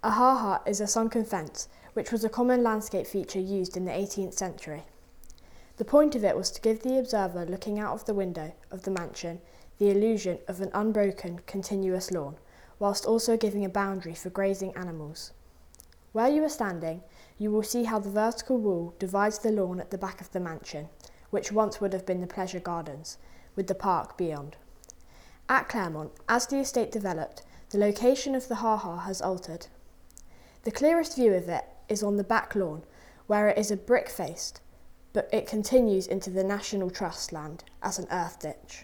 A ha-ha is a sunken fence, which was a common landscape feature used in the 18th century. The point of it was to give the observer looking out of the window of the mansion the illusion of an unbroken, continuous lawn, whilst also giving a boundary for grazing animals. Where you are standing, you will see how the vertical wall divides the lawn at the back of the mansion, which once would have been the pleasure gardens, with the park beyond. At Claremont, as the estate developed, the location of the ha-ha has altered. The clearest view of it is on the back lawn, where it is a brick-faced, but it continues into the National Trust land as an earth ditch.